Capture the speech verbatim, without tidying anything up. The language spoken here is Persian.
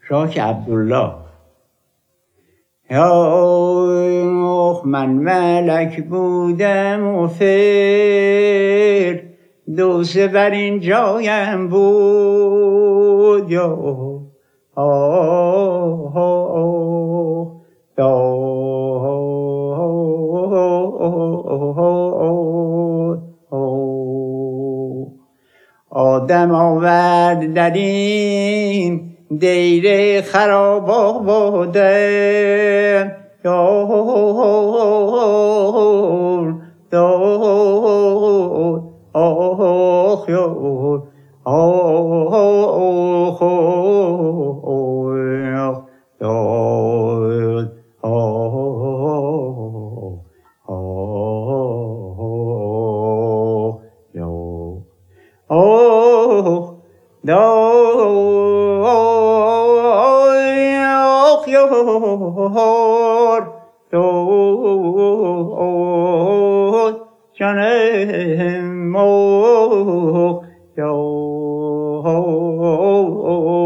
شاک عبدالله. یا من ملک بودم و فر دوسه بر این جایم بود. یا آه آه آدم آورد در این دیر خراب آباده. یا آخ یا آخ جانم